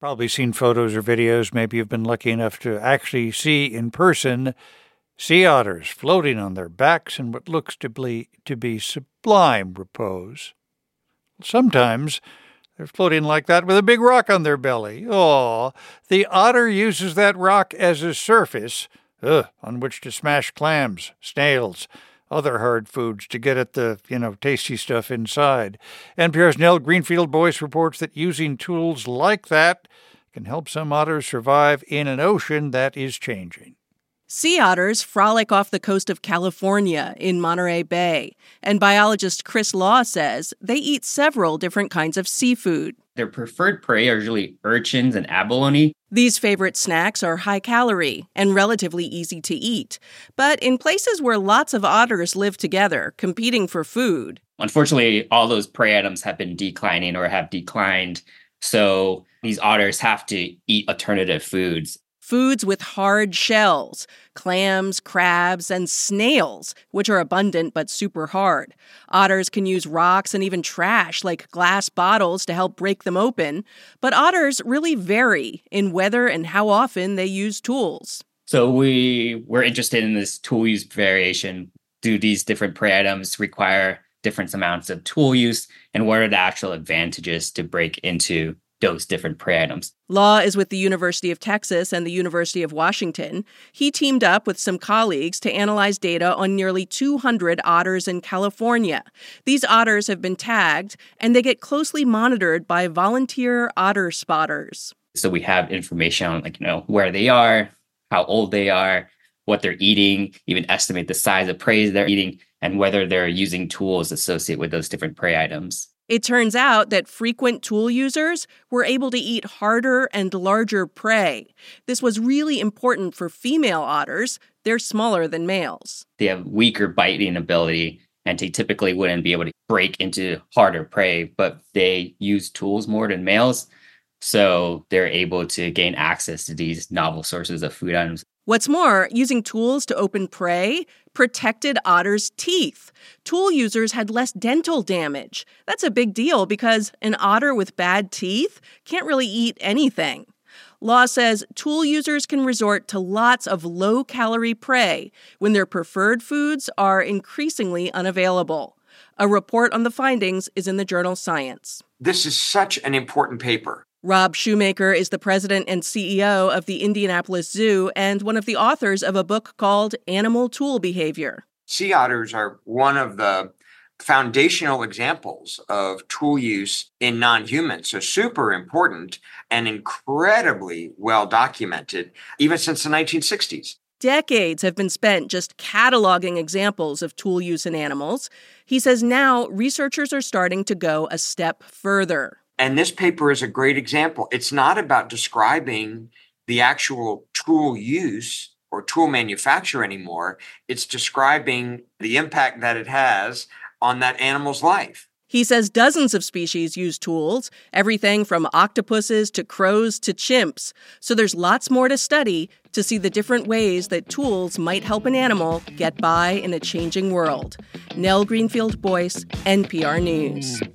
Probably seen photos or videos. Maybe you've been lucky enough to actually see in person sea otters floating on their backs in what looks to be sublime repose. Sometimes they're floating like that with a big rock on their belly. Oh, the otter uses that rock as a surface on which to smash clams, snails, other hard foods to get at the, tasty stuff inside. NPR's Nell Greenfield-Boyce reports that using tools like that can help some otters survive in an ocean that is changing. Sea otters frolic off the coast of California in Monterey Bay, and biologist Chris Law says they eat several different kinds of seafood. Their preferred prey are usually urchins and abalone. These favorite snacks are high-calorie and relatively easy to eat. But in places where lots of otters live together, competing for food, unfortunately, all those prey items have been declining or have declined. So these otters have to eat alternative foods. Foods with hard shells, clams, crabs, and snails, which are abundant but super hard. Otters can use rocks and even trash like glass bottles to help break them open. But otters really vary in whether and how often they use tools. So we're interested in this tool use variation. Do these different prey items require different amounts of tool use? And what are the actual advantages to break into those different prey items? Law is with the University of Texas and the University of Washington. He teamed up with some colleagues to analyze data on nearly 200 otters in California. These otters have been tagged, and they get closely monitored by volunteer otter spotters. So we have information on, where they are, how old they are, what they're eating, even estimate the size of prey they're eating, and whether they're using tools associated with those different prey items. It turns out that frequent tool users were able to eat harder and larger prey. This was really important for female otters. They're smaller than males. They have weaker biting ability, and they typically wouldn't be able to break into harder prey, but they use tools more than males, so they're able to gain access to these novel sources of food items. What's more, using tools to open prey protected otters' teeth. Tool users had less dental damage. That's a big deal because an otter with bad teeth can't really eat anything. Law says tool users can resort to lots of low-calorie prey when their preferred foods are increasingly unavailable. A report on the findings is in the journal Science. This is such an important paper. Rob Shoemaker is the president and CEO of the Indianapolis Zoo and one of the authors of a book called Animal Tool Behavior. Sea otters are one of the foundational examples of tool use in non-humans, so super important and incredibly well documented, even since the 1960s. Decades have been spent just cataloging examples of tool use in animals. He says now researchers are starting to go a step further. And this paper is a great example. It's not about describing the actual tool use or tool manufacture anymore. It's describing the impact that it has on that animal's life. He says dozens of species use tools, everything from octopuses to crows to chimps. So there's lots more to study to see the different ways that tools might help an animal get by in a changing world. Nell Greenfield-Boyce, NPR News.